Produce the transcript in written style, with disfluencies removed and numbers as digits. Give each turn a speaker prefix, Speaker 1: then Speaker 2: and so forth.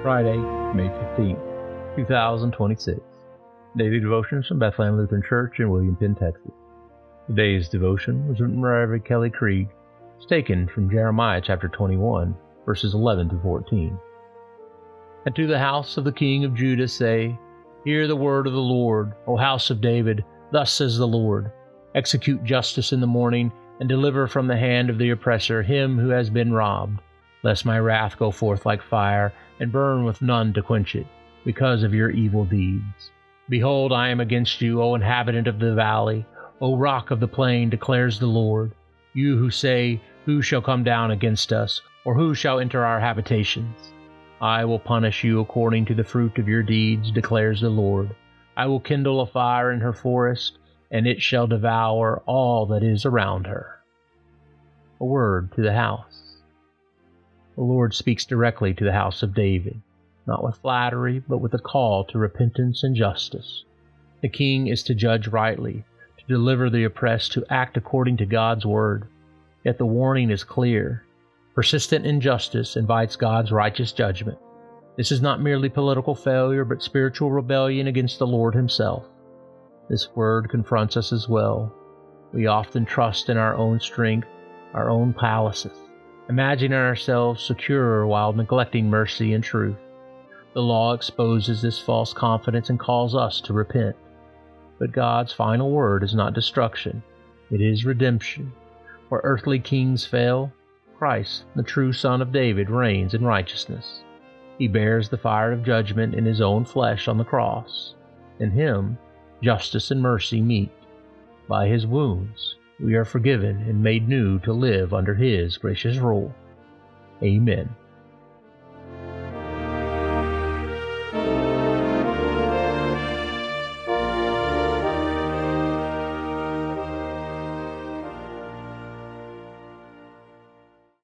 Speaker 1: Friday, May 15th, 2026. Daily devotions from Bethlehem Lutheran Church in William Penn, Texas. Today's devotion was written by Reverend Kelly Krieg. It's taken from Jeremiah chapter 21, verses 11 to 14. And to the house of the king of Judah say, Hear the word of the Lord, O house of David. Thus says the Lord, Execute justice in the morning, and deliver from the hand of the oppressor him who has been robbed, lest my wrath go forth like fire, and burn with none to quench it, because of your evil deeds. Behold, I am against you, O inhabitant of the valley, O rock of the plain, declares the Lord. You who say, Who shall come down against us, or who shall enter our habitations? I will punish you according to the fruit of your deeds, declares the Lord. I will kindle a fire in her forest, and it shall devour all that is around her. A word to the house. The Lord speaks directly to the house of David, not with flattery, but with a call to repentance and justice. The king is to judge rightly, to deliver the oppressed, to act according to God's word. Yet the warning is clear. Persistent injustice invites God's righteous judgment. This is not merely political failure, but spiritual rebellion against the Lord himself. This word confronts us as well. We often trust in our own strength, our own palaces, imagining ourselves secure while neglecting mercy and truth. The law exposes this false confidence and calls us to repent. But God's final word is not destruction, it is redemption. Where earthly kings fail, Christ, the true Son of David, reigns in righteousness. He bears the fire of judgment in his own flesh on the cross. In him, justice and mercy meet. By his wounds, we are forgiven and made new to live under his gracious rule. Amen.